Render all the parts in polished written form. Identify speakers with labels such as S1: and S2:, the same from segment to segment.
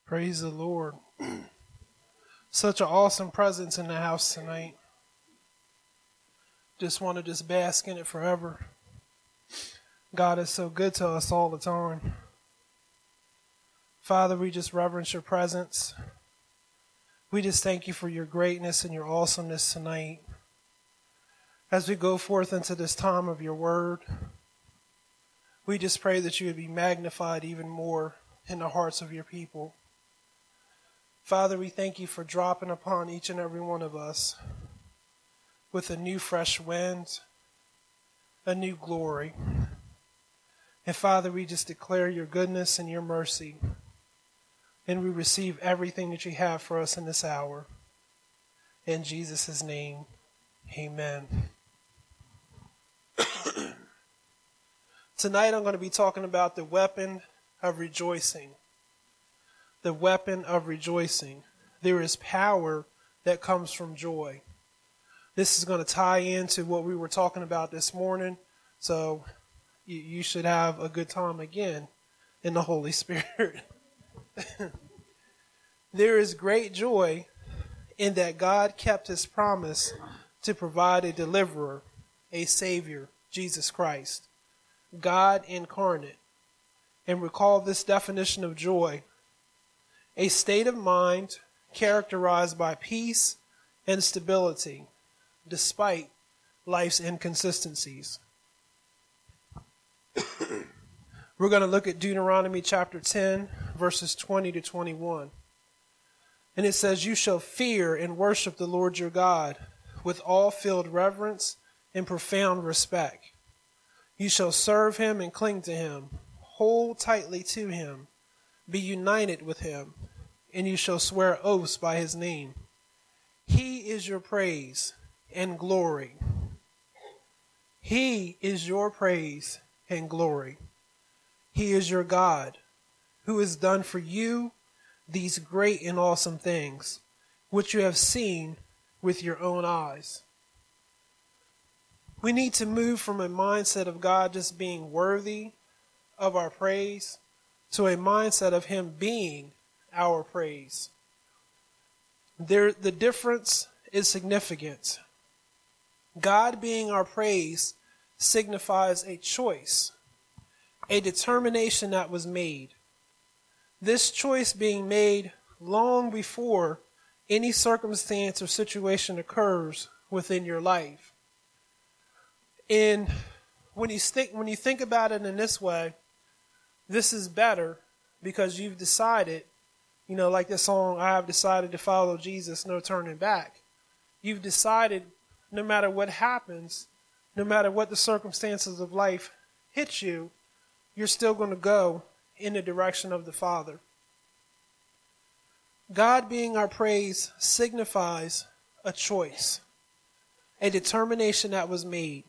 S1: Praise the Lord. Such an awesome presence in the house tonight. Just want to just bask in it forever. God is so good to us all the time. Father, we just reverence your presence. We just thank you for your greatness and your awesomeness tonight. As we go forth into this time of your word, we just pray that you would be magnified even more in the hearts of your people. Father, we thank you for dropping upon each and every one of us with a new fresh wind, a new glory. And Father, we just declare your goodness and your mercy. And we receive everything that you have for us in this hour. In Jesus' name, amen. Tonight I'm going to be talking about the weapon of rejoicing. The weapon of rejoicing. There is power that comes from joy. This is going to tie into what we were talking about this morning. So you should have a good time again in the Holy Spirit. There is great joy in that God kept his promise to provide a deliverer, a savior, Jesus Christ, God incarnate. And recall this definition of joy: a state of mind characterized by peace and stability despite life's inconsistencies. We're going to look at Deuteronomy chapter 10, verses 20 to 21. And it says, "You shall fear and worship the Lord your God with all filled reverence and profound respect. You shall serve him and cling to him, hold tightly to him, be united with him, and you shall swear oaths by his name. He is your praise and glory." He is your praise and glory. He is your God, who has done for you these great and awesome things, which you have seen with your own eyes. We need to move from a mindset of God just being worthy of our praise to a mindset of him being our praise. The difference is significant. God being our praise signifies a choice, a determination that was made. This choice being made long before any circumstance or situation occurs within your life. And when you think about it in this way, this is better because you've decided, like this song, "I have decided to follow Jesus, no turning back." You've decided no matter what happens, no matter what the circumstances of life hit you, you're still going to go in the direction of the Father. God being our praise signifies a choice, a determination that was made.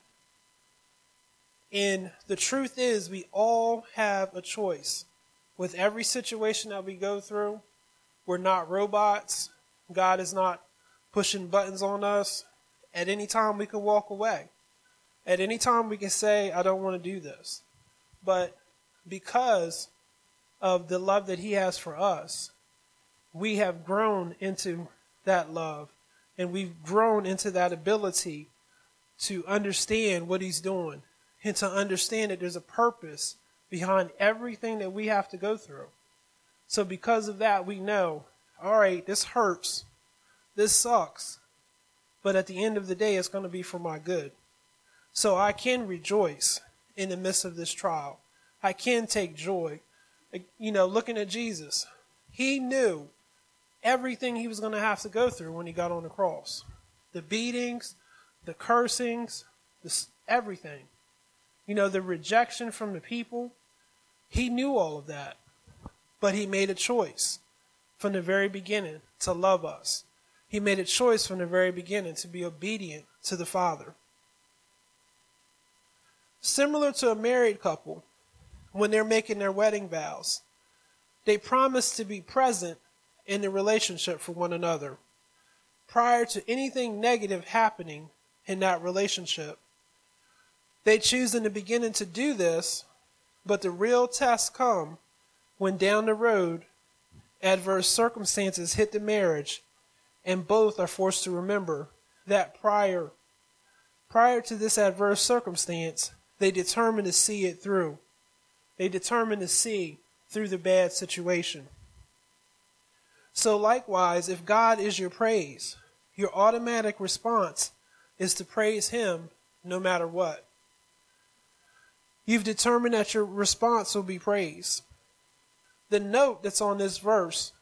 S1: And the truth is, we all have a choice. With every situation that we go through, we're not robots. God is not pushing buttons on us. At any time we can walk away. At any time we can say, "I don't want to do this." But because of the love that he has for us, we have grown into that love. And we've grown into that ability to understand what he's doing. And to understand that there's a purpose behind everything that we have to go through. So because of that, we know, all right, this hurts. This sucks. But at the end of the day, it's going to be for my good. So I can rejoice in the midst of this trial. I can take joy. Looking at Jesus, he knew everything he was going to have to go through when he got on the cross. The beatings, the cursings, everything. The rejection from the people. He knew all of that. But he made a choice from the very beginning to love us. He made a choice from the very beginning to be obedient to the Father. Similar to a married couple, when they're making their wedding vows, they promise to be present in the relationship for one another prior to anything negative happening in that relationship. They choose in the beginning to do this, but the real tests come when down the road adverse circumstances hit the marriage, and both are forced to remember that prior to this adverse circumstance, they determined to see it through. They determined to see through the bad situation. So likewise, if God is your praise, your automatic response is to praise Him no matter what. You've determined that your response will be praise. The note that's on this verse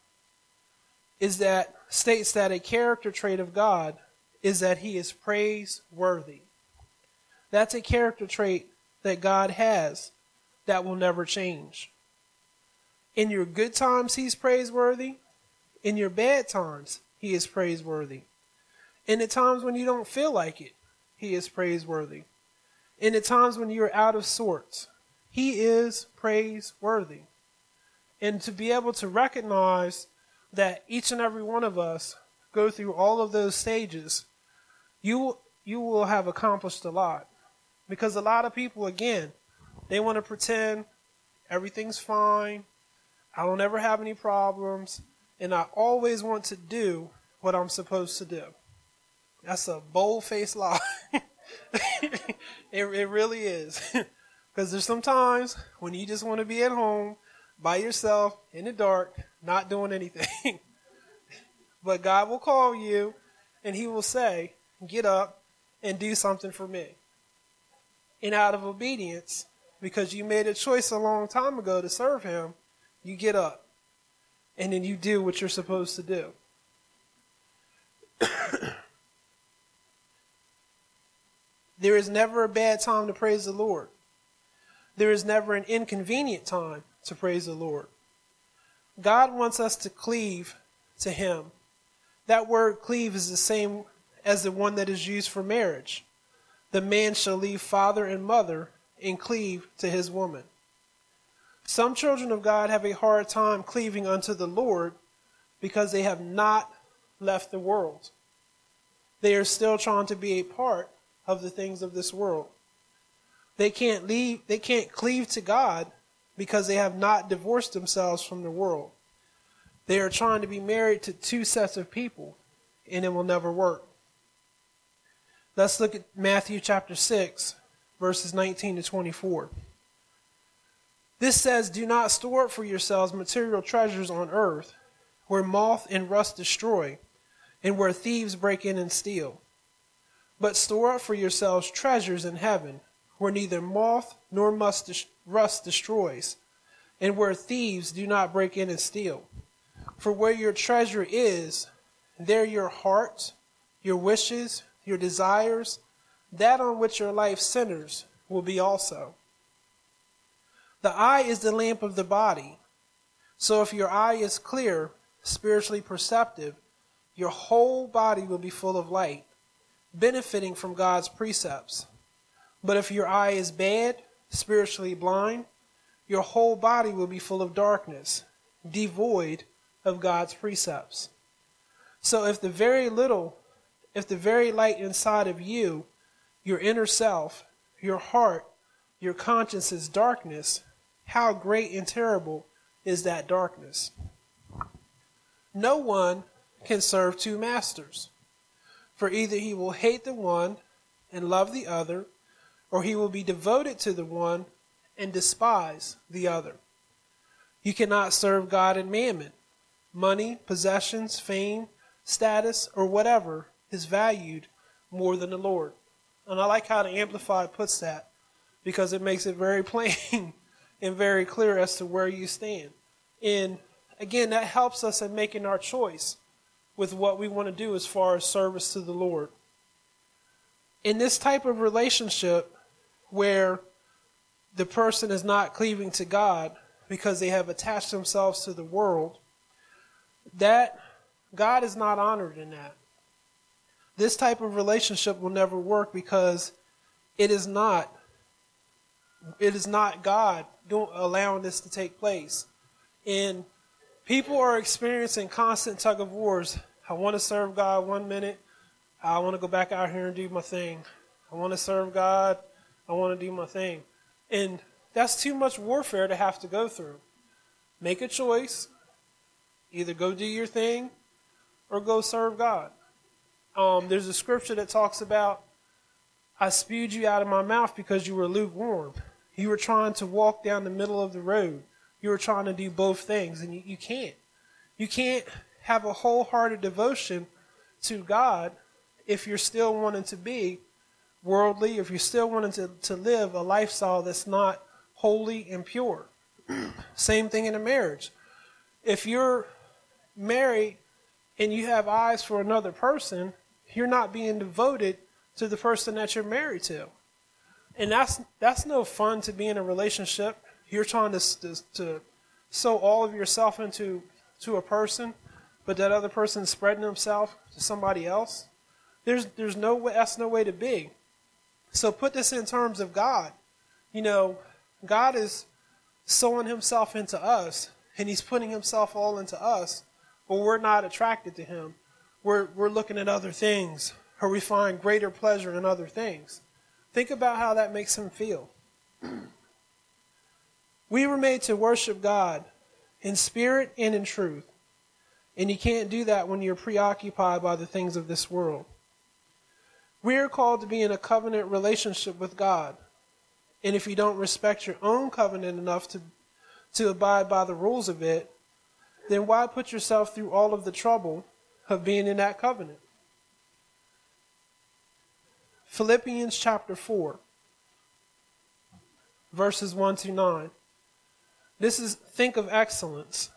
S1: states that a character trait of God is that He is praiseworthy. That's a character trait that God has that will never change. In your good times, He's praiseworthy. In your bad times, He is praiseworthy. In the times when you don't feel like it, He is praiseworthy. In the times when you're out of sorts, He is praiseworthy. And to be able to recognize that each and every one of us go through all of those stages, you will have accomplished a lot. Because a lot of people, again, they want to pretend everything's fine, I don't ever have any problems, and I always want to do what I'm supposed to do. That's a bold-faced lie. It really is. Because there's some times when you just want to be at home by yourself in the dark, not doing anything. But God will call you and He will say, get up and do something for me. And out of obedience, because you made a choice a long time ago to serve Him, you get up and then you do what you're supposed to do. There is never a bad time to praise the Lord. There is never an inconvenient time to praise the Lord. God wants us to cleave to Him. That word cleave is the same as the one that is used for marriage. The man shall leave father and mother and cleave to his woman. Some children of God have a hard time cleaving unto the Lord because they have not left the world. They are still trying to be a part of the things of this world. They can't cleave to God because they have not divorced themselves from the world. They are trying to be married to two sets of people, and it will never work. Let's look at Matthew chapter 6, verses 19 to 24. This says, do not store up for yourselves material treasures on earth, where moth and rust destroy, and where thieves break in and steal. But store up for yourselves treasures in heaven, where neither moth nor rust destroys, and where thieves do not break in and steal. For where your treasure is, there your heart, your wishes, your desires, that on which your life centers, will be also. The eye is the lamp of the body. So if your eye is clear, spiritually perceptive, your whole body will be full of light, benefiting from God's precepts. But if your eye is bad, spiritually blind, your whole body will be full of darkness, devoid of God's precepts. So if the very light inside of you, your inner self, your heart, your conscience is darkness, how great and terrible is that darkness? No one can serve two masters, for either he will hate the one and love the other, or he will be devoted to the one and despise the other. You cannot serve God and mammon. Money, possessions, fame, status, or whatever is valued more than the Lord. And I like how the Amplified puts that, because it makes it very plain and very clear as to where you stand. And again, that helps us in making our choice with what we want to do as far as service to the Lord. In this type of relationship where the person is not cleaving to God because they have attached themselves to the world, that God is not honored in that. This type of relationship will never work because it is not God allowing this to take place. And people are experiencing constant tug of wars. I want to serve God 1 minute. I want to go back out here and do my thing. I want to serve God. I want to do my thing. And that's too much warfare to have to go through. Make a choice. Either go do your thing or go serve God. There's a scripture that talks about, I spewed you out of my mouth because you were lukewarm. You were trying to walk down the middle of the road. You were trying to do both things, and you can't. You can't have a wholehearted devotion to God if you're still wanting to be worldly, if you're still wanting to live a lifestyle that's not holy and pure. Same thing in a marriage. If you're married and you have eyes for another person, you're not being devoted to the person that you're married to. And that's no fun to be in a relationship. You're trying to sow all of yourself into a person, but that other person's spreading himself to somebody else. There's no way, that's no way to be. So put this in terms of God. You know, God is sowing himself into us, and he's putting himself all into us, but we're not attracted to him. We're looking at other things, or we find greater pleasure in other things. Think about how that makes him feel. We were made to worship God in spirit and in truth, and you can't do that when you're preoccupied by the things of this world. We are called to be in a covenant relationship with God. And if you don't respect your own covenant enough to abide by the rules of it, then why put yourself through all of the trouble of being in that covenant? Philippians chapter 4, verses 1-9. This is, think of excellence.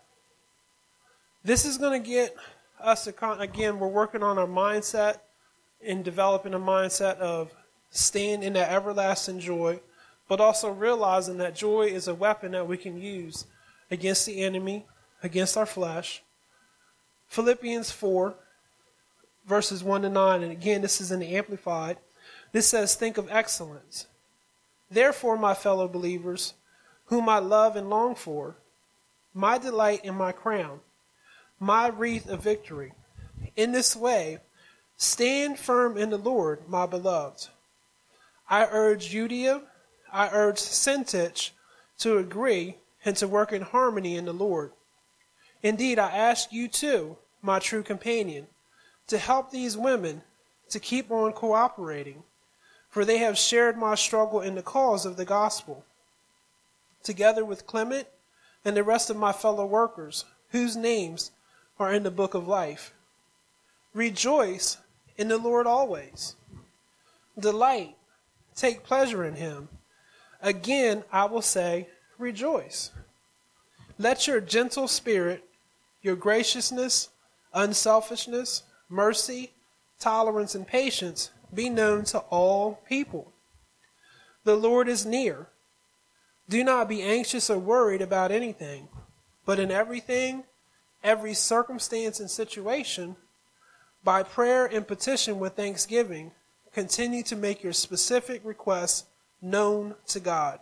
S1: This is going to get us, again, we're working on our mindset and developing a mindset of staying in that everlasting joy, but also realizing that joy is a weapon that we can use against the enemy, against our flesh. Philippians 4, verses 1-9, and again, this is in the Amplified. This says, think of excellence. Therefore, my fellow believers, whom I love and long for, my delight and my crown, my wreath of victory. In this way, stand firm in the Lord, my beloved. I urge Euodia, I urge Syntyche to agree and to work in harmony in the Lord. Indeed, I ask you too, my true companion, to help these women to keep on cooperating, for they have shared my struggle in the cause of the gospel, together with Clement and the rest of my fellow workers, whose names are in the book of life. Rejoice in the Lord always. Delight, take pleasure in him. Again, I will say, rejoice. Let your gentle spirit, your graciousness, unselfishness, mercy, tolerance, and patience be known to all people. The Lord is near. Do not be anxious or worried about anything, but in everything, every circumstance and situation, by prayer and petition with thanksgiving, continue to make your specific requests known to God.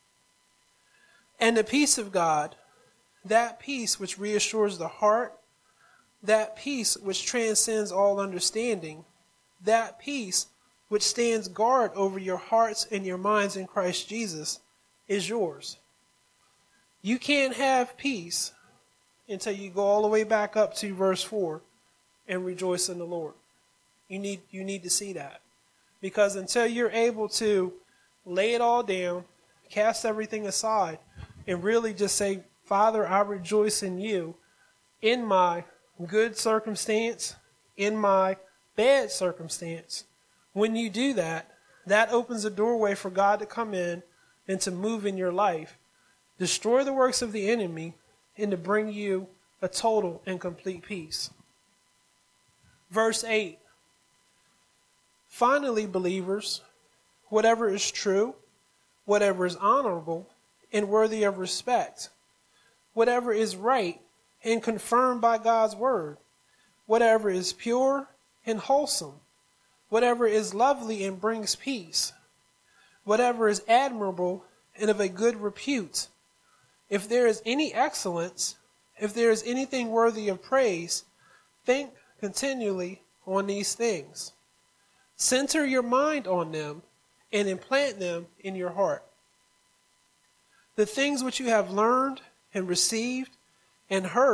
S1: And the peace of God, that peace which reassures the heart, that peace which transcends all understanding, that peace which stands guard over your hearts and your minds in Christ Jesus, is yours. You can't have peace until you go all the way back up to verse 4 and rejoice in the Lord. You need to see that. Because until you're able to lay it all down, cast everything aside, and really just say, Father, I rejoice in you in my good circumstance, in my bad circumstance. When you do that, that opens a doorway for God to come in and to move in your life, destroy the works of the enemy, and to bring you a total and complete peace. Verse 8. Finally, believers, whatever is true, whatever is honorable and worthy of respect, whatever is right and confirmed by God's word, whatever is pure and wholesome, whatever is lovely and brings peace, whatever is admirable and of a good repute, if there is any excellence, if there is anything worthy of praise, think continually on these things. Center your mind on them and implant them in your heart. The things which you have learned and received and heard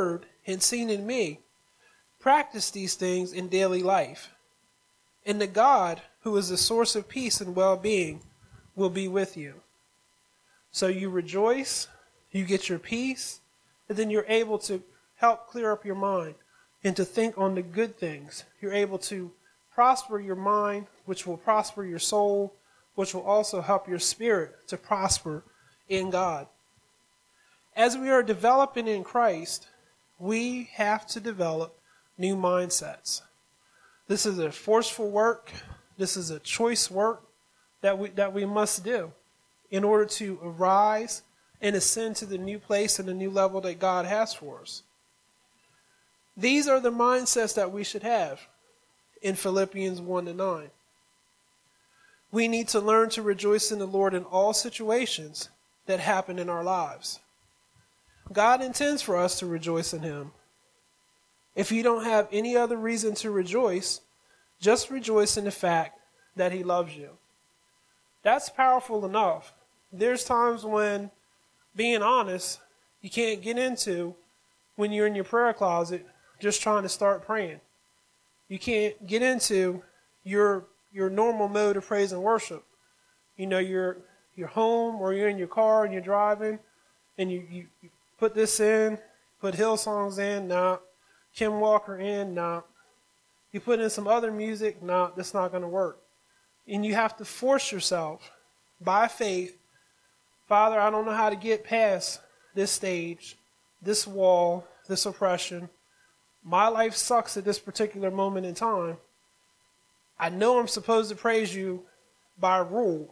S1: and seen in me, practice these things in daily life. And the God, who is the source of peace and well-being, will be with you. So you rejoice, you get your peace, and then you're able to help clear up your mind and to think on the good things. You're able to prosper your mind, which will prosper your soul, which will also help your spirit to prosper in God. As we are developing in Christ, we have to develop new mindsets. This is a forceful work. This is a choice work that we must do in order to arise and ascend to the new place and the new level that God has for us. These are the mindsets that we should have in Philippians 1-9. We need to learn to rejoice in the Lord in all situations that happen in our lives. God intends for us to rejoice in Him. If you don't have any other reason to rejoice, just rejoice in the fact that He loves you. That's powerful enough. There's times when, being honest, you can't get into when you're in your prayer closet just trying to start praying. You can't get into your normal mode of praise and worship. You know, you're home or you're in your car and you're driving and you put this in, put Hillsongs in, nah. Kim Walker in, nah. You put in some other music, nah, that's not going to work. And you have to force yourself by faith. Father, I don't know how to get past this stage, this wall, this oppression. My life sucks at this particular moment in time. I know I'm supposed to praise you by rule.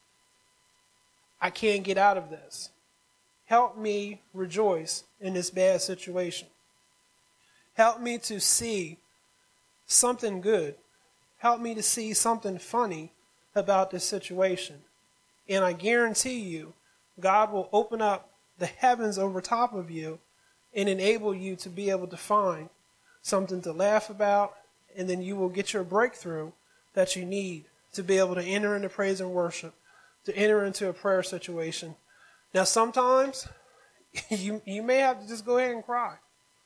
S1: I can't get out of this. Help me rejoice in this bad situation. Help me to see something good. Help me to see something funny about this situation. And I guarantee you, God will open up the heavens over top of you and enable you to be able to find something to laugh about, and then you will get your breakthrough that you need to be able to enter into praise and worship, to enter into a prayer situation. Now, sometimes you may have to just go ahead and cry.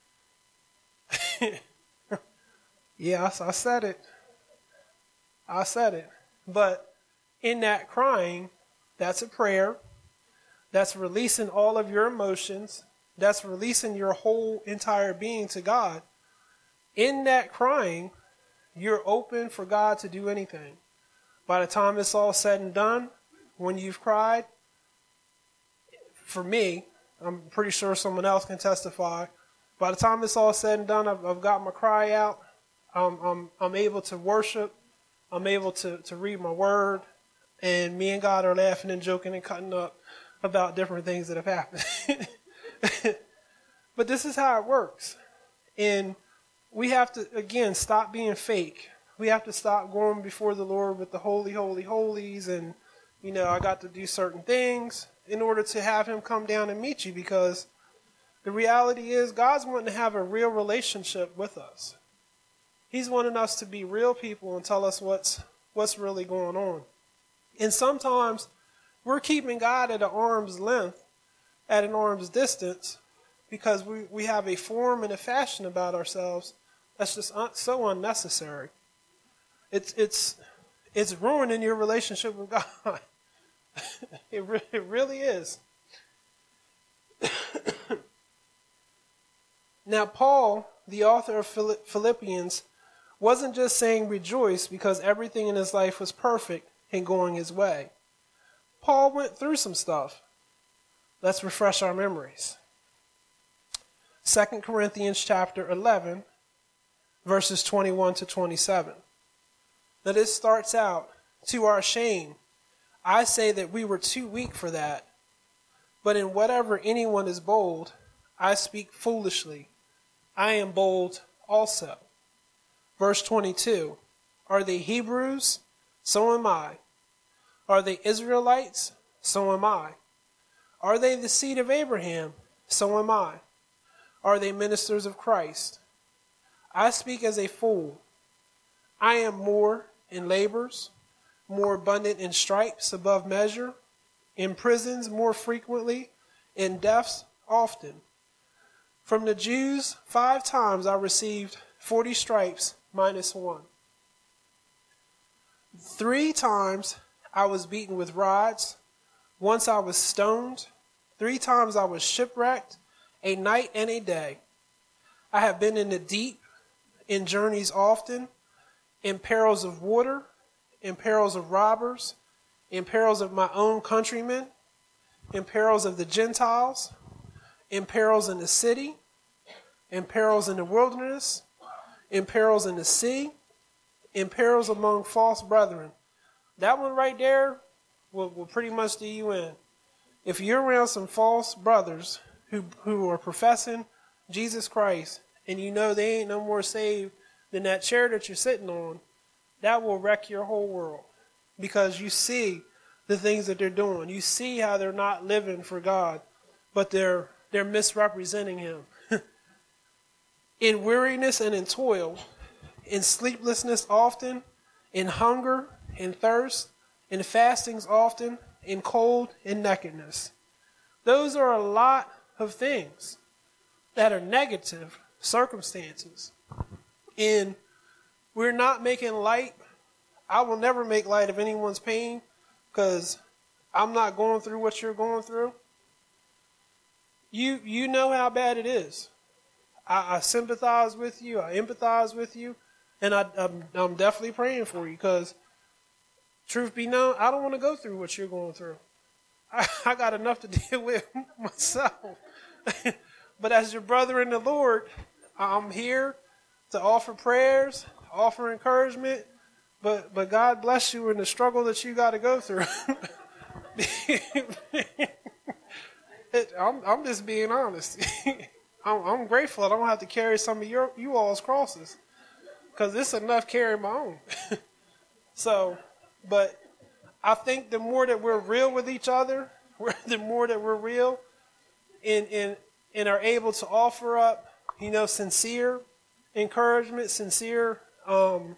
S1: Yeah, I said it. I said it. But in that crying, that's a prayer. That's releasing all of your emotions. That's releasing your whole entire being to God. In that crying, you're open for God to do anything. By the time it's all said and done, when you've cried, for me, I'm pretty sure someone else can testify. By the time it's all said and done, I've got my cry out. I'm able to worship. I'm able to read my word. And me and God are laughing and joking and cutting up about different things that have happened. But this is how it works. And we have to, again, stop being fake. We have to stop going before the Lord with the holy, holy, holies. And, you know, I got to do certain things in order to have Him come down and meet you, because the reality is God's wanting to have a real relationship with us. He's wanting us to be real people and tell us what's really going on. And sometimes we're keeping God at an arm's length, at an arm's distance, because we have a form and a fashion about ourselves that's just so unnecessary. It's ruining your relationship with God. It really is. Now, Paul, the author of Philippians, wasn't just saying rejoice because everything in his life was perfect and going his way. Paul went through some stuff. Let's refresh our memories. 2 Corinthians chapter 11, verses 21 to 27. Now this starts out, to our shame, I say that we were too weak for that. But in whatever anyone is bold, I speak foolishly. I am bold also. Verse 22, are they Hebrews? So am I. Are they Israelites? So am I. Are they the seed of Abraham? So am I. Are they ministers of Christ? I speak as a fool. I am more in labors, more abundant in stripes above measure, in prisons more frequently, in deaths often. From the Jews, 5 times I received 40 stripes minus 1. 3 times I was beaten with rods. Once I was stoned. 3 times I was shipwrecked, a night and a day. I have been in the deep, in journeys often, in perils of water, in perils of robbers, in perils of my own countrymen, in perils of the Gentiles, in perils in the city, in perils in the wilderness, in perils in the sea, in perils among false brethren. That one right there will pretty much do you in. If you're around some false brothers who are professing Jesus Christ and you know they ain't no more saved than that chair that you're sitting on, that will wreck your whole world. Because you see the things that they're doing. You see how they're not living for God, but they're misrepresenting Him. In weariness and in toil, in sleeplessness often, in hunger, in thirst, in fastings often, in cold and nakedness. Those are a lot of things that are negative circumstances. And we're not making light. I will never make light of anyone's pain because I'm not going through what you're going through. You know how bad it is. I sympathize with you. I empathize with you. And I'm definitely praying for you because, truth be known, I don't want to go through what you're going through. I got enough to deal with myself. But as your brother in the Lord, I'm here to offer prayers, offer encouragement. But God bless you in the struggle that you got to go through. I'm just being honest. I'm grateful I don't have to carry some of you all's crosses. Because it's enough carrying my own. So, but I think the more that we're real with each other, the more that we're real and are able to offer up, sincere encouragement, sincere love,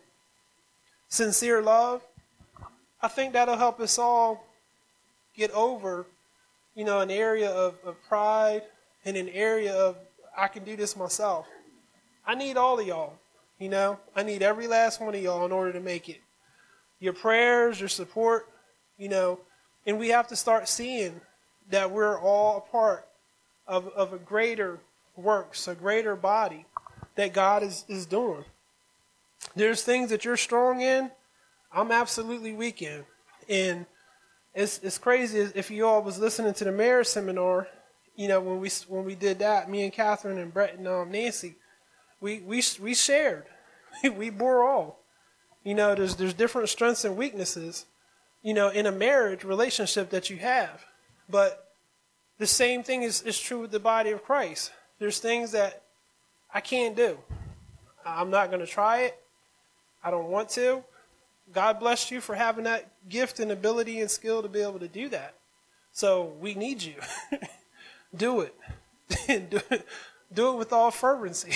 S1: I think that'll help us all get over, an area of pride and an area of, I can do this myself. I need all of y'all. I need every last one of y'all in order to make it. Your prayers, your support, and we have to start seeing that we're all a part of a greater works, a greater body that God is doing. There's things that you're strong in, I'm absolutely weak in. And it's crazy if you all was listening to the marriage seminar, when we did that, me and Catherine and Brett and Nancy, we shared. We bore all. There's different strengths and weaknesses, in a marriage relationship that you have. But the same thing is true with the body of Christ. There's things that I can't do. I'm not going to try it. I don't want to. God bless you for having that gift and ability and skill to be able to do that. So we need you. Do it. Do it with all fervency.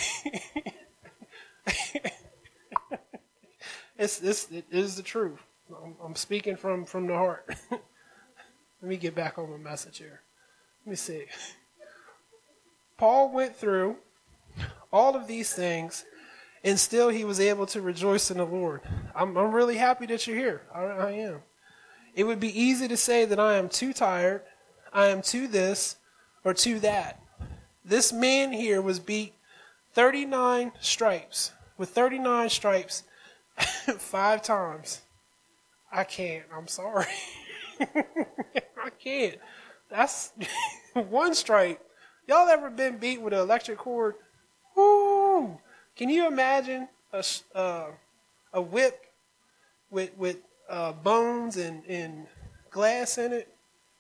S1: It is the truth. I'm speaking from the heart. Let me get back on my message here. Let me see. Paul went through all of these things, and still he was able to rejoice in the Lord. I'm really happy that you're here. I am. It would be easy to say that I am too tired, I am too this, or too that. This man here was beat 39 stripes. With 39 stripes, 5 times. I can't. I'm sorry. I can't. That's one stripe. Y'all ever been beat with an electric cord? Woo! Can you imagine a whip with bones and glass in it?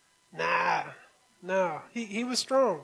S1: Nah. He was strong.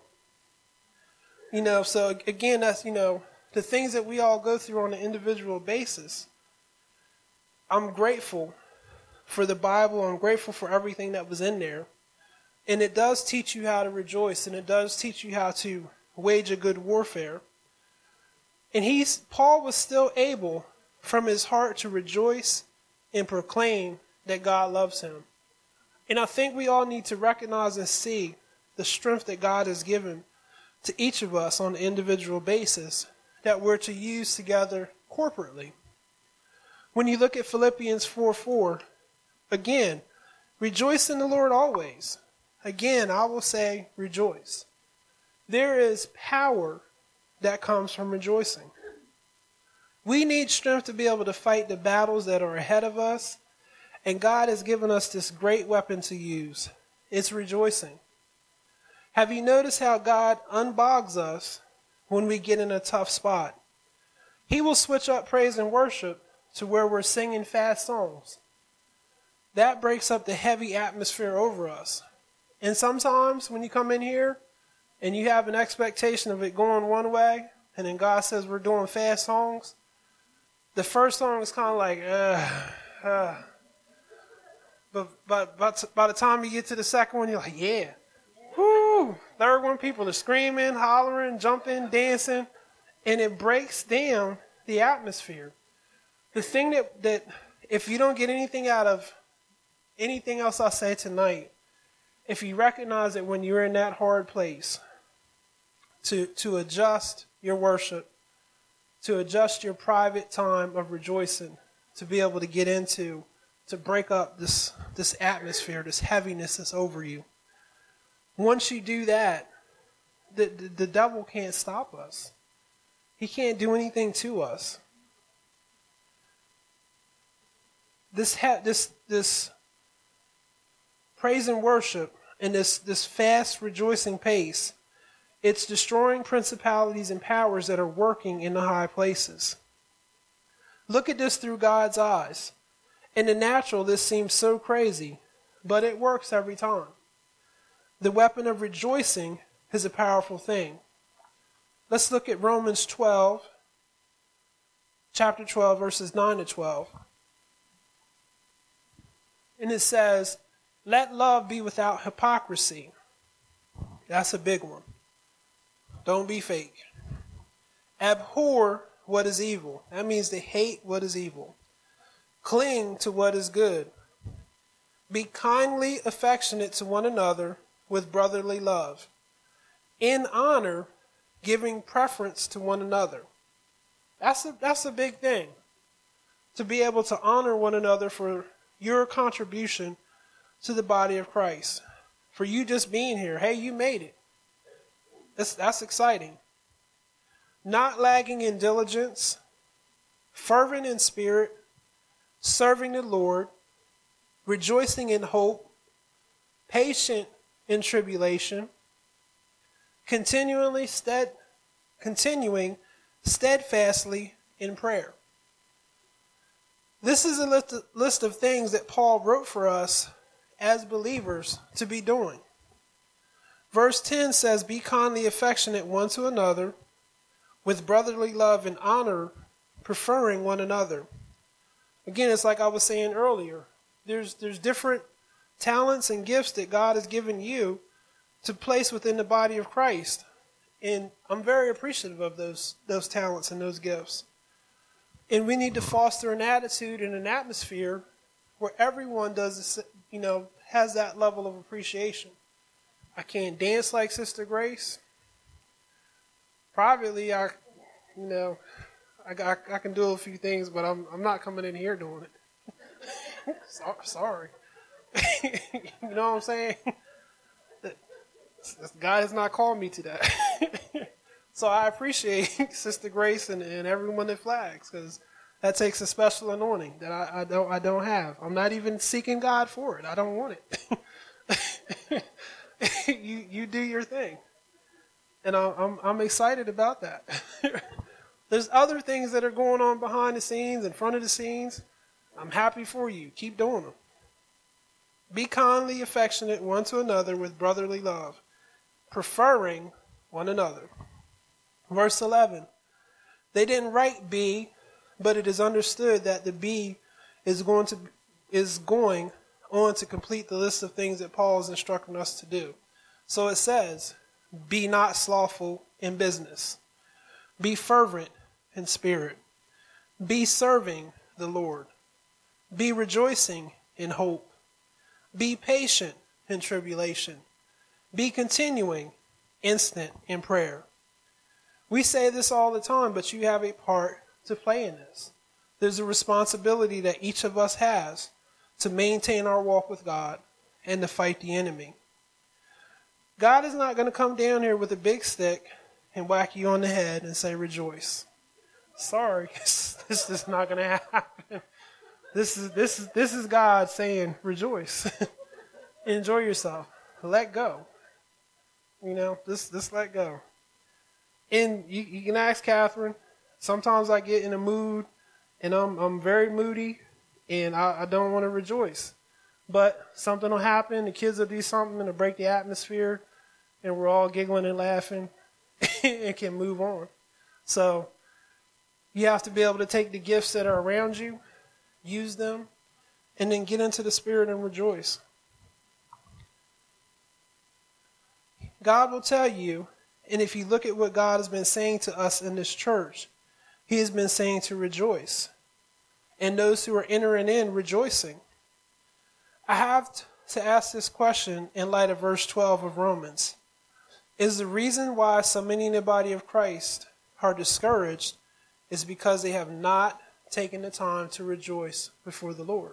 S1: So again, that's, the things that we all go through on an individual basis. I'm grateful for the Bible. I'm grateful for everything that was in there. And it does teach you how to rejoice, and it does teach you how to wage a good warfare. And Paul was still able, from his heart, to rejoice and proclaim that God loves him. And I think we all need to recognize and see the strength that God has given to each of us on an individual basis that we're to use together corporately. When you look at Philippians 4:4, again, rejoice in the Lord always. Again, I will say rejoice. There is power that comes from rejoicing. We need strength to be able to fight the battles that are ahead of us, and God has given us this great weapon to use. It's rejoicing. Have you noticed how God unbogs us when we get in a tough spot? He will switch up praise and worship to where we're singing fast songs. That breaks up the heavy atmosphere over us. And sometimes when you come in here and you have an expectation of it going one way, and then God says we're doing fast songs, the first song is kind of like, But by the time you get to the second one, you're like, yeah. Woo! Third one, people are screaming, hollering, jumping, dancing, and it breaks down the atmosphere. The thing that if you don't get anything out of anything else I say tonight, if you recognize that when you're in that hard place, to adjust your worship, to adjust your private time of rejoicing, to be able to get into, to break up this atmosphere, this heaviness that's over you. Once you do that, the devil can't stop us. He can't do anything to us. This praise and worship and this fast rejoicing pace, it's destroying principalities and powers that are working in the high places. Look at this through God's eyes. In the natural, this seems so crazy, but it works every time. The weapon of rejoicing is a powerful thing. Let's look at Romans 12, chapter 12, verses 9 to 12. And it says, let love be without hypocrisy. That's a big one. Don't be fake. Abhor what is evil. That means to hate what is evil. Cling to what is good. Be kindly affectionate to one another with brotherly love. In honor, giving preference to one another. That's a big thing. To be able to honor one another for your contribution to the body of Christ. For you just being here. Hey, you made it. That's exciting. Not lagging in diligence, fervent in spirit, serving the Lord, rejoicing in hope, patient in tribulation, continuing steadfastly in prayer. This is a list of things that Paul wrote for us as believers to be doing. Verse 10 says, be kindly affectionate one to another, with brotherly love and honor, preferring one another. Again, it's like I was saying earlier. There's different talents and gifts that God has given you to place within the body of Christ. And I'm very appreciative of those talents and those gifts. And we need to foster an attitude and an atmosphere where everyone has that level of appreciation. I can't dance like Sister Grace. Privately, I can do a few things, but I'm not coming in here doing it. Sorry. You know what I'm saying? God has not called me to that. So I appreciate Sister Grace and everyone that flags, because that takes a special anointing that I don't have. I'm not even seeking God for it. I don't want it. You do your thing, and I'm excited about that. There's other things that are going on behind the scenes, in front of the scenes. I'm happy for you. Keep doing them. Be kindly affectionate one to another with brotherly love, preferring one another. Verse 11. They didn't write be, but it is understood that the be is going on to complete the list of things that Paul is instructing us to do. So it says, be not slothful in business. Be fervent in spirit. Be serving the Lord. Be rejoicing in hope. Be patient in tribulation. Be continuing instant in prayer. We say this all the time, but you have a part to play in this. There's a responsibility that each of us has to maintain our walk with God and to fight the enemy. God is not going to come down here with a big stick and whack you on the head and say, rejoice. Sorry, this is not going to happen. This is God saying, rejoice. Enjoy yourself. Let go. Just let go. And you can ask Catherine. Sometimes I get in a mood and I'm very moody and I don't want to rejoice. But something will happen, the kids will do something and it'll break the atmosphere and we're all giggling and laughing and can move on. So you have to be able to take the gifts that are around you, use them, and then get into the Spirit and rejoice. God will tell you, and if you look at what God has been saying to us in this church, He has been saying to rejoice. And those who are entering in rejoicing. I have to ask this question in light of verse 12 of Romans. Is the reason why so many in the body of Christ are discouraged is because they have not taken the time to rejoice before the Lord?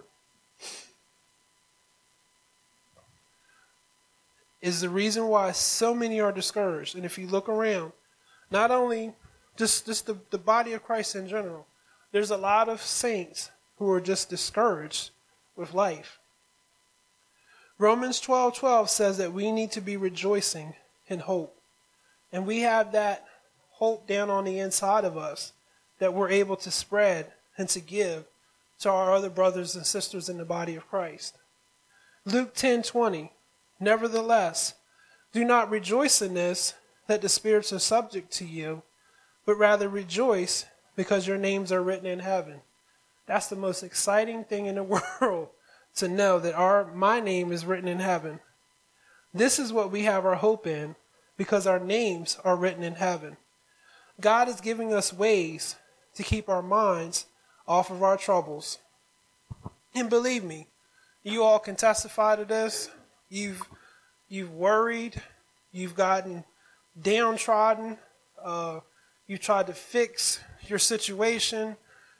S1: Is the reason why so many are discouraged. And if you look around, not only just the body of Christ in general, there's a lot of saints who are just discouraged with life. Romans 12:12 says that we need to be rejoicing in hope. And we have that hope down on the inside of us that we're able to spread and to give to our other brothers and sisters in the body of Christ. Luke 10:20, nevertheless, do not rejoice in this, that the spirits are subject to you, but rather rejoice because your names are written in heaven. That's the most exciting thing in the world, to know that my name is written in heaven. This is what we have our hope in, because our names are written in heaven. God is giving us ways to keep our minds off of our troubles. And believe me, you all can testify to this. You've worried, you've gotten downtrodden, you've tried to fix your situation.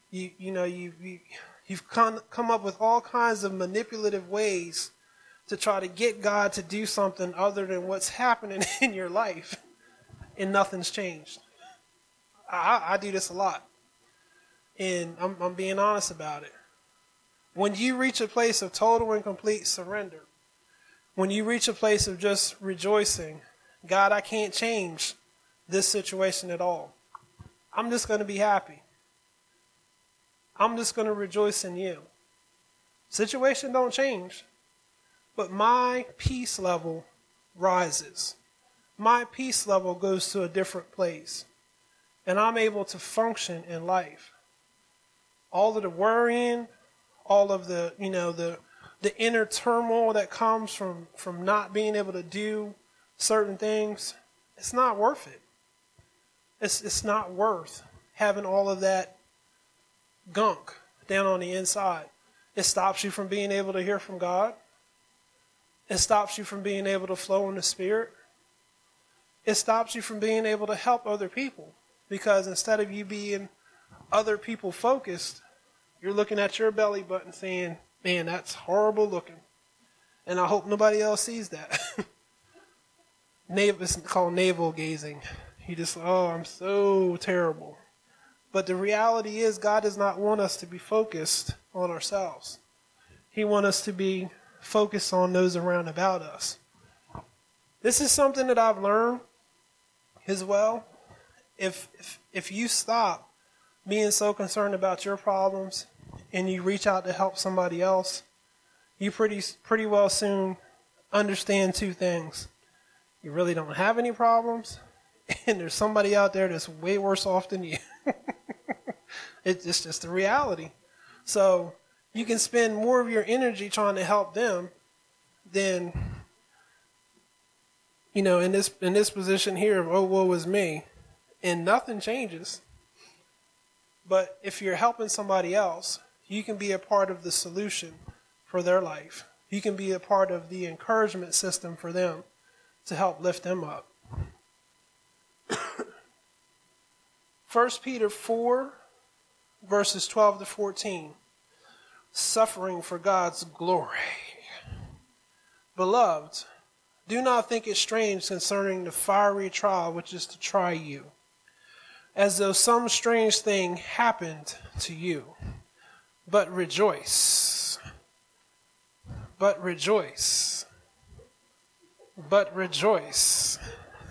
S1: You've come up with all kinds of manipulative ways to try to get God to do something other than what's happening in your life, and nothing's changed. I do this a lot, and I'm being honest about it. When you reach a place of total and complete surrender, when you reach a place of just rejoicing, God, I can't change this situation at all. I'm just going to be happy. I'm just going to rejoice in you. Situation don't change, but my peace level rises. My peace level goes to a different place, and I'm able to function in life. All of the worrying, all of the inner turmoil that comes from not being able to do certain things, it's not worth it. It's not worth having all of that gunk down on the inside. It stops you from being able to hear from God. It stops you from being able to flow in the Spirit. It stops you from being able to help other people, because instead of you being other people focused, you're looking at your belly button saying, man, that's horrible looking. And I hope nobody else sees that. It's called navel gazing. You just, I'm so terrible. But the reality is, God does not want us to be focused on ourselves. He wants us to be focused on those around about us. This is something that I've learned as well. If you stop being so concerned about your problems and you reach out to help somebody else, you pretty well soon understand two things. You really don't have any problems, and there's somebody out there that's way worse off than you. It's just the reality. So you can spend more of your energy trying to help them than, in this position here of, oh, woe is me, and nothing changes. But if you're helping somebody else, you can be a part of the solution for their life. You can be a part of the encouragement system for them to help lift them up. 1 Peter 4, verses 12 to 14. Suffering for God's glory. Beloved, do not think it strange concerning the fiery trial which is to try you, as though some strange thing happened to you. But rejoice. But rejoice. But rejoice.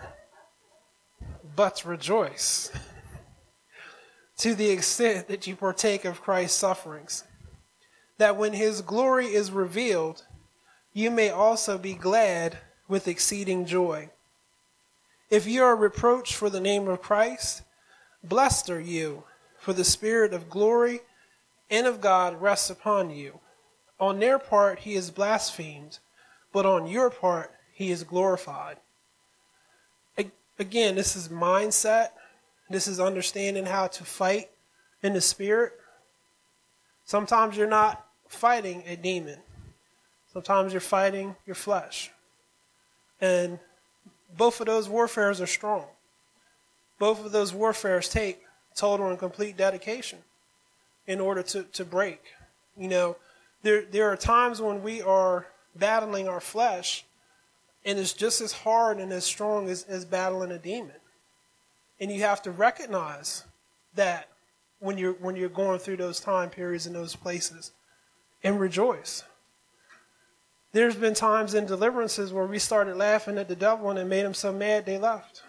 S1: But rejoice. To the extent that you partake of Christ's sufferings, that when his glory is revealed, you may also be glad with exceeding joy. If you are reproached for the name of Christ, blessed are you, for the Spirit of glory and of God rests upon you. On their part he is blasphemed, but on your part he is glorified. Again, this is mindset. This is understanding how to fight in the Spirit. Sometimes you're not fighting a demon. Sometimes you're fighting your flesh. And both of those warfares are strong. Both of those warfares take total and complete dedication in order to break. You know, there are times when we are battling our flesh, and it's just as hard and as strong as battling a demon. And you have to recognize that when you're going through those time periods in those places, and rejoice. There's been times in deliverances where we started laughing at the devil and it made him so mad they left.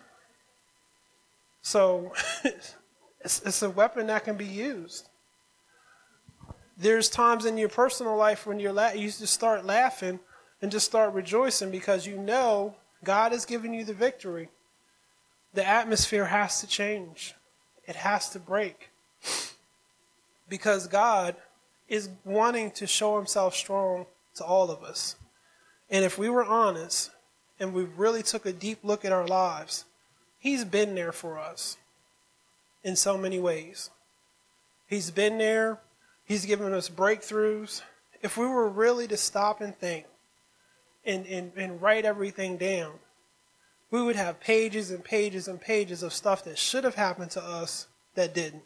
S1: So it's a weapon that can be used. There's times in your personal life when you just start laughing and just start rejoicing because you know God has given you the victory. The atmosphere has to change. It has to break. Because God is wanting to show himself strong to all of us. And if we were honest and we really took a deep look at our lives, he's been there for us in so many ways. He's been there. He's given us breakthroughs. If we were really to stop and think and write everything down, we would have pages and pages and pages of stuff that should have happened to us that didn't.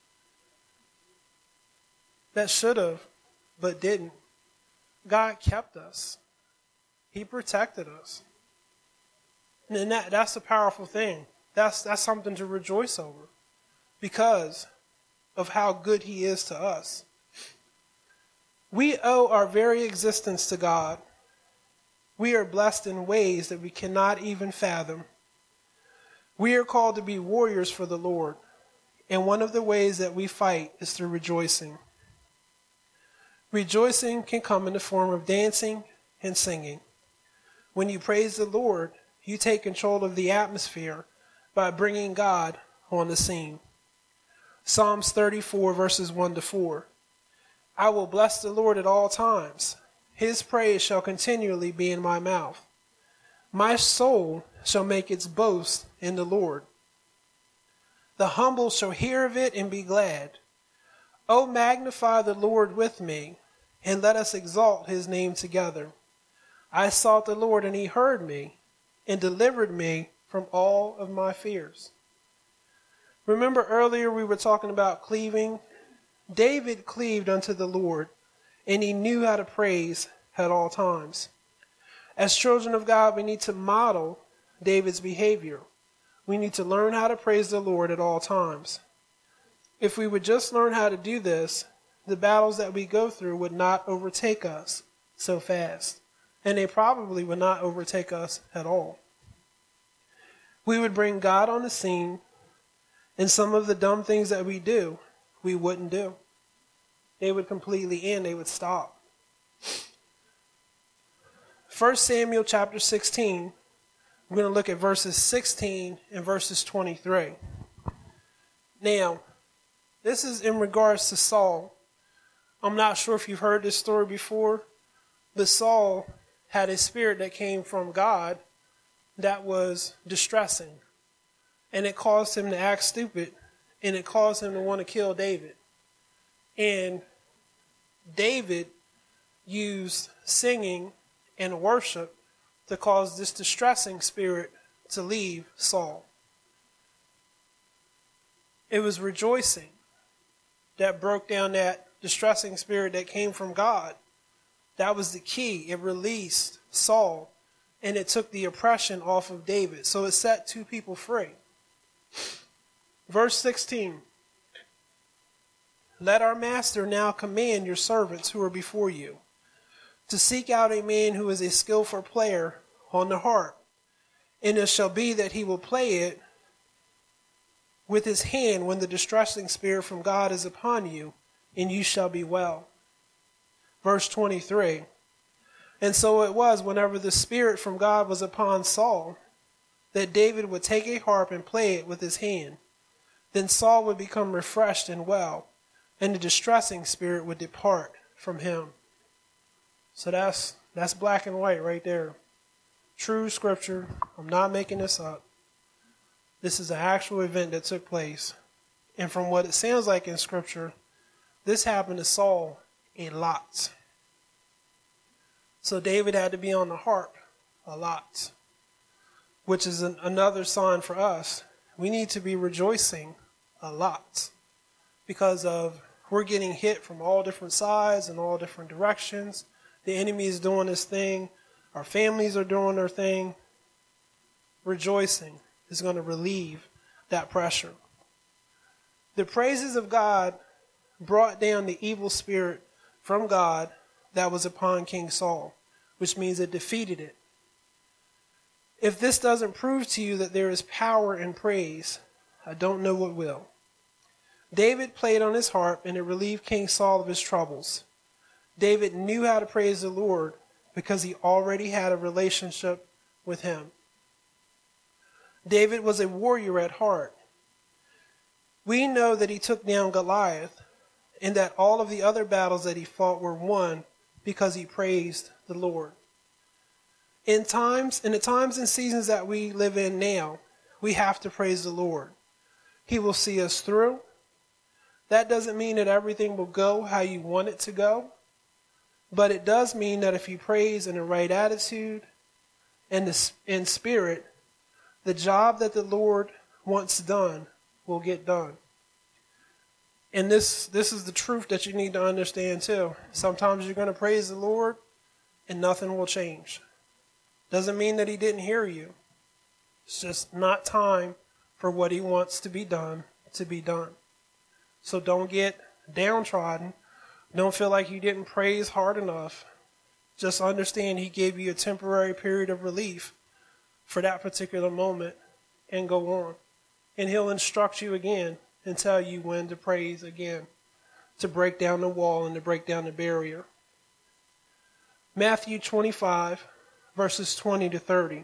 S1: That should have, but didn't. God kept us. He protected us. And that's a powerful thing. That's something to rejoice over because of how good he is to us. We owe our very existence to God. We are blessed in ways that we cannot even fathom. We are called to be warriors for the Lord. And one of the ways that we fight is through rejoicing. Rejoicing can come in the form of dancing and singing. When you praise the Lord, you take control of the atmosphere by bringing God on the scene. Psalms 34 verses 1 to 4. I will bless the Lord at all times. His praise shall continually be in my mouth. My soul shall make its boast in the Lord. The humble shall hear of it and be glad. O magnify the Lord with me, and let us exalt his name together. I sought the Lord, and he heard me, and delivered me from all of my fears. Remember earlier we were talking about cleaving? David cleaved unto the Lord, and he knew how to praise at all times. As children of God, we need to model David's behavior. We need to learn how to praise the Lord at all times. If we would just learn how to do this, the battles that we go through would not overtake us so fast. And they probably would not overtake us at all. We would bring God on the scene, and some of the dumb things that we do, we wouldn't do. They would completely end. They would stop. 1 Samuel chapter 16, we're going to look at verses 16 and verses 23. Now, this is in regards to Saul. I'm not sure if you've heard this story before, but Saul had a spirit that came from God that was distressing. And it caused him to act stupid, and it caused him to want to kill David. And David used singing and worship to cause this distressing spirit to leave Saul. It was rejoicing that broke down that distressing spirit that came from God. That was the key. It released Saul, and it took the oppression off of David. So it set two people free. Verse 16. Let our master now command your servants who are before you to seek out a man who is a skillful player on the harp. And it shall be that he will play it with his hand when the distressing spirit from God is upon you, and you shall be well. Verse 23. And so it was, whenever the spirit from God was upon Saul, that David would take a harp and play it with his hand. Then Saul would become refreshed and well, and the distressing spirit would depart from him. So that's black and white right there. True scripture. I'm not making this up. This is an actual event that took place. And from what it sounds like in scripture, this happened to Saul a lot. So David had to be on the harp a lot, which is another sign for us. We need to be rejoicing a lot because of we're getting hit from all different sides and all different directions. The enemy is doing his thing. Our families are doing their thing. Rejoicing is going to relieve that pressure. The praises of God brought down the evil spirit from God that was upon King Saul, which means it defeated it. If this doesn't prove to you that there is power in praise, I don't know what will. David played on his harp, and it relieved King Saul of his troubles. David knew how to praise the Lord because he already had a relationship with him. David was a warrior at heart. We know that he took down Goliath and that all of the other battles that he fought were won because he praised the Lord. In the times and seasons that we live in now, we have to praise the Lord. He will see us through. That doesn't mean that everything will go how you want it to go, but it does mean that if you praise in the right attitude and in spirit, the job that the Lord wants done will get done. And this is the truth that you need to understand too. Sometimes you're going to praise the Lord and nothing will change. Doesn't mean that he didn't hear you. It's just not time for what he wants to be done. So don't get downtrodden. Don't feel like you didn't praise hard enough. Just understand he gave you a temporary period of relief for that particular moment and go on. And he'll instruct you again and tell you when to praise again, to break down the wall and to break down the barrier. Matthew 25, verses 20 to 30.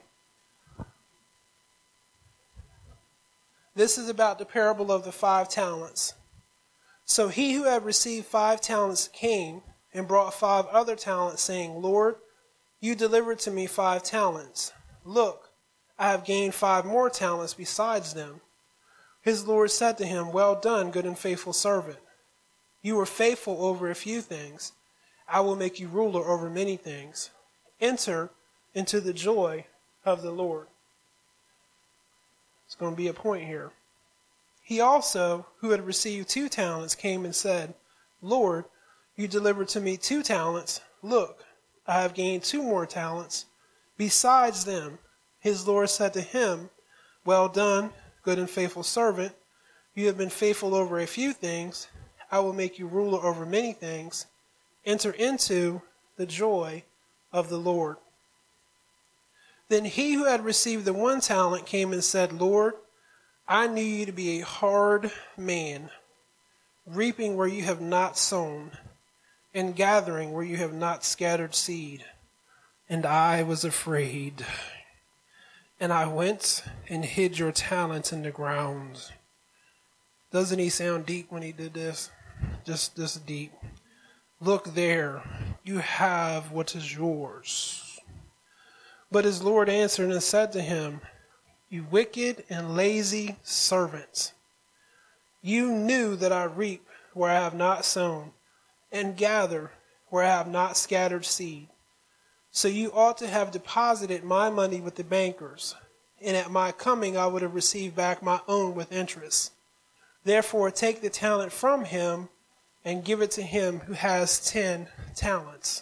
S1: This is about the parable of the 5 talents. So he who had received 5 talents came and brought 5 other talents, saying, Lord, you delivered to me 5 talents. Look, I have gained 5 more talents besides them. His Lord said to him, Well done, good and faithful servant. You were faithful over a few things. I will make you ruler over many things. Enter into the joy of the Lord. It's going to be a point here. He also, who had received 2 talents, came and said, Lord, you delivered to me 2 talents. Look, I have gained 2 more talents. Besides them, his Lord said to him, Well done, good and faithful servant. You have been faithful over a few things. I will make you ruler over many things. Enter into the joy of the Lord. Then he who had received the 1 talent came and said, Lord, I knew you to be a hard man, reaping where you have not sown, and gathering where you have not scattered seed. And I was afraid, and I went and hid your talent in the ground. Doesn't he sound deep when he did this? Just this deep. Look there, you have what is yours. But his Lord answered and said to him, You wicked and lazy servant, you knew that I reap where I have not sown, and gather where I have not scattered seed. So you ought to have deposited my money with the bankers, and at my coming I would have received back my own with interest. Therefore take the talent from him and give it to him who has 10 talents.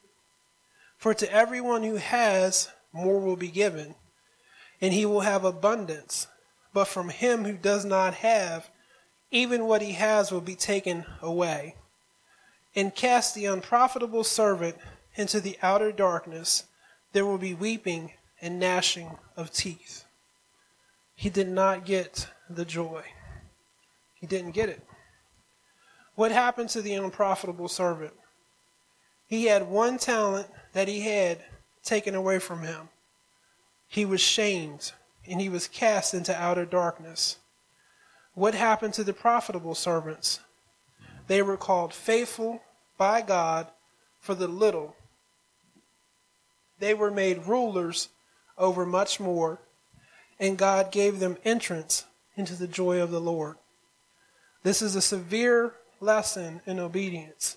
S1: For to everyone who has, more will be given, and he will have abundance. But from him who does not have, even what he has will be taken away. And cast the unprofitable servant into the outer darkness. There will be weeping and gnashing of teeth. He did not get the joy. He didn't get it. What happened to the unprofitable servant? He had 1 talent that he had taken away from him. He was shamed and he was cast into outer darkness. What happened to the profitable servants? They were called faithful by God for the little. They were made rulers over much more, and God gave them entrance into the joy of the Lord. This is a severe lesson in obedience.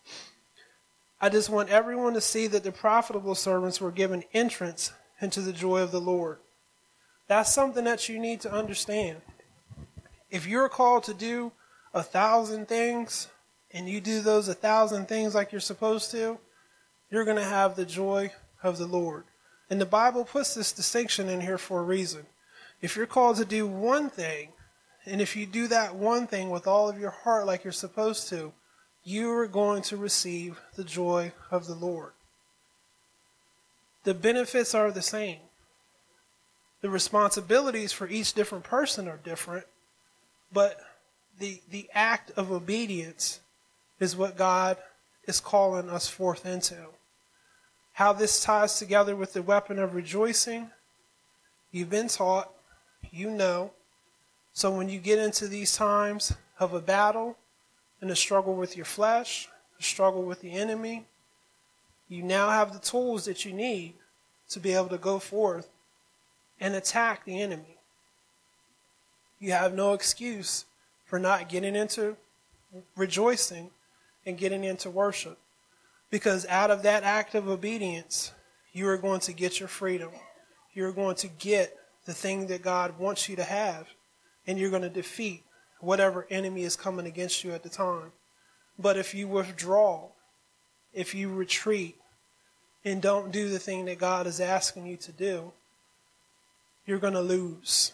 S1: I just want everyone to see that the profitable servants were given entrance into the joy of the Lord. That's something that you need to understand. If you're called to do 1,000 things and you do those 1,000 things like you're supposed to, you're going to have the joy of the Lord. And the Bible puts this distinction in here for a reason. If you're called to do one thing, and if you do that one thing with all of your heart like you're supposed to, you are going to receive the joy of the Lord. The benefits are the same. The responsibilities for each different person are different, but the act of obedience is what God is calling us forth into. How this ties together with the weapon of rejoicing, you've been taught, you know. So when you get into these times of a battle and a struggle with your flesh, a struggle with the enemy, you now have the tools that you need to be able to go forth and attack the enemy. You have no excuse for not getting into rejoicing and getting into worship. Because out of that act of obedience, you are going to get your freedom. You're going to get the thing that God wants you to have. And you're going to defeat whatever enemy is coming against you at the time. But if you withdraw, if you retreat, and don't do the thing that God is asking you to do, you're going to lose.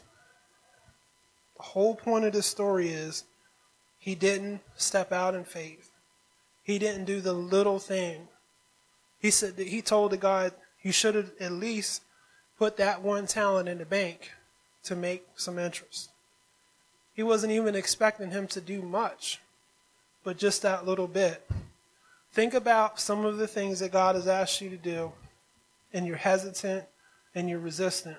S1: The whole point of this story is he didn't step out in faith. He didn't do the little thing. He said that he told the guy, you should have at least put that 1 talent in the bank to make some interest. He wasn't even expecting him to do much, but just that little bit. Think about some of the things that God has asked you to do, and you're hesitant and you're resistant.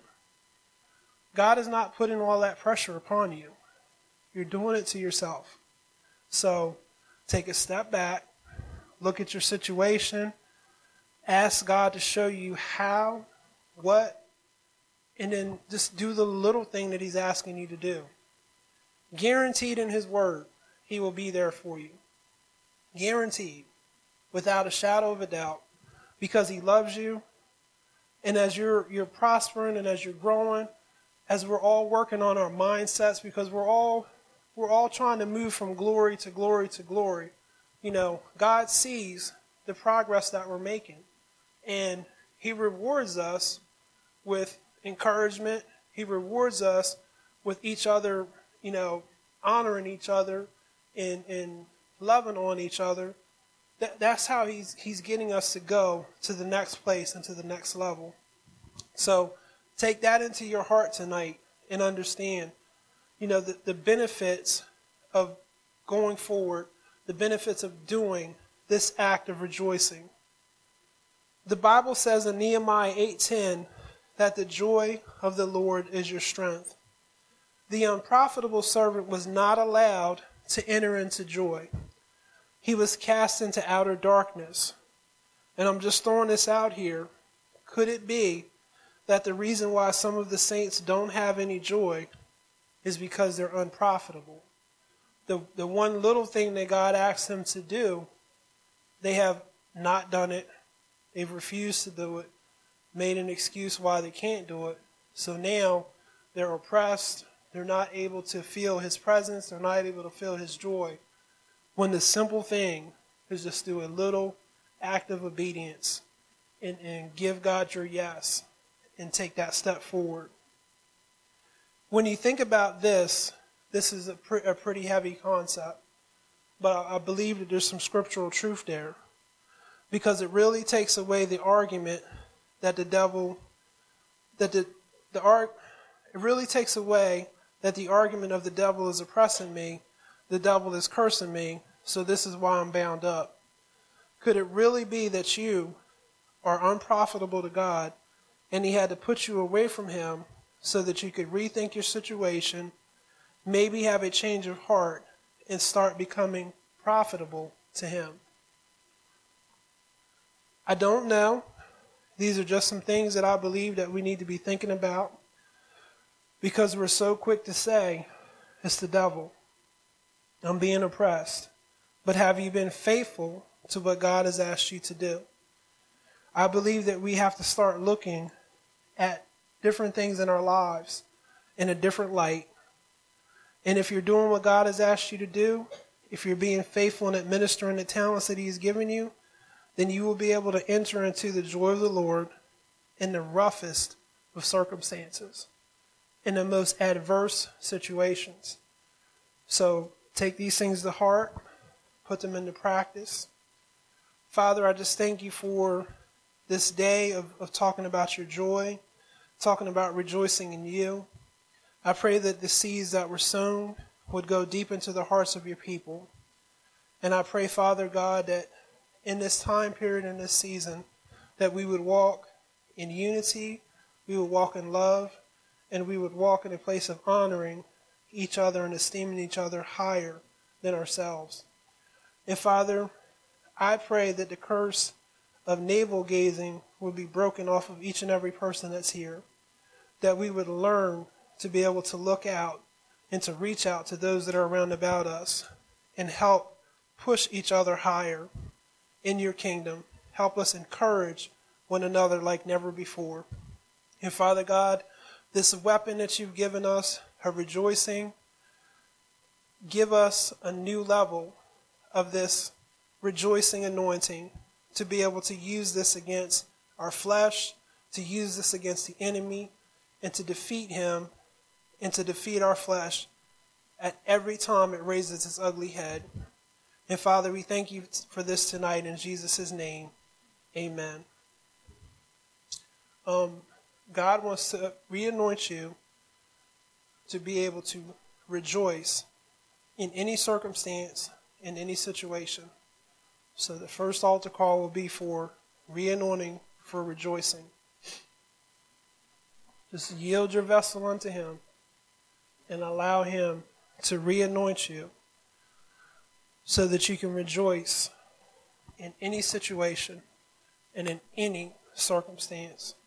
S1: God is not putting all that pressure upon you. You're doing it to yourself. So take a step back, look at your situation, ask God to show you how, what, and then just do the little thing that he's asking you to do. Guaranteed in his word, he will be there for you. Guaranteed, without a shadow of a doubt, because he loves you. And as you're prospering and as you're growing, as we're all working on our mindsets, because we're all trying to move from glory to glory to glory. You know, God sees the progress that we're making, and he rewards us with encouragement. He rewards us with each other, you know, honoring each other and loving on each other. That's how he's getting us to go to the next place and to the next level. So take that into your heart tonight and understand, you know, the benefits of going forward, the benefits of doing this act of rejoicing. The Bible says in Nehemiah 8:10 that the joy of the Lord is your strength. The unprofitable servant was not allowed to enter into joy. He was cast into outer darkness. And I'm just throwing this out here. Could it be that the reason why some of the saints don't have any joy is because they're unprofitable? The one little thing that God asked them to do, they have not done it. They've refused to do it, made an excuse why they can't do it. So now they're oppressed, They're not able to feel his presence. They're not able to feel his joy. When the simple thing is just do a little act of obedience and give God your yes and take that step forward. When you think about this is a pretty heavy concept, but I believe that there's some scriptural truth there, because it really takes away the argument that the devil, it really takes away that the argument of the devil is oppressing me, the devil is cursing me, so this is why I'm bound up. Could it really be that you are unprofitable to God and he had to put you away from him so that you could rethink your situation, maybe have a change of heart, and start becoming profitable to him? I don't know. These are just some things that I believe that we need to be thinking about, because we're so quick to say, it's the devil, I'm being oppressed. But have you been faithful to what God has asked you to do? I believe that we have to start looking at different things in our lives in a different light. And if you're doing what God has asked you to do, if you're being faithful in administering the talents that he's given you, then you will be able to enter into the joy of the Lord in the roughest of circumstances, in the most adverse situations. So take these things to heart, put them into practice. Father, I just thank you for this day of talking about your joy, talking about rejoicing in you. I pray that the seeds that were sown would go deep into the hearts of your people. And I pray, Father God, that in this time period, in this season, that we would walk in unity, we would walk in love, and we would walk in a place of honoring each other and esteeming each other higher than ourselves. And Father, I pray that the curse of navel gazing would be broken off of each and every person that's here, that we would learn to be able to look out and to reach out to those that are around about us and help push each other higher in your kingdom. Help us encourage one another like never before. And Father God, this weapon that you've given us of rejoicing, give us a new level of this rejoicing anointing to be able to use this against our flesh, to use this against the enemy, and to defeat him and to defeat our flesh at every time it raises its ugly head. And Father, we thank you for this tonight in Jesus' name. Amen. God wants to re-anoint you to be able to rejoice in any circumstance, in any situation. So the first altar call will be for re-anointing, for rejoicing. Just yield your vessel unto him and allow him to re-anoint you so that you can rejoice in any situation and in any circumstance.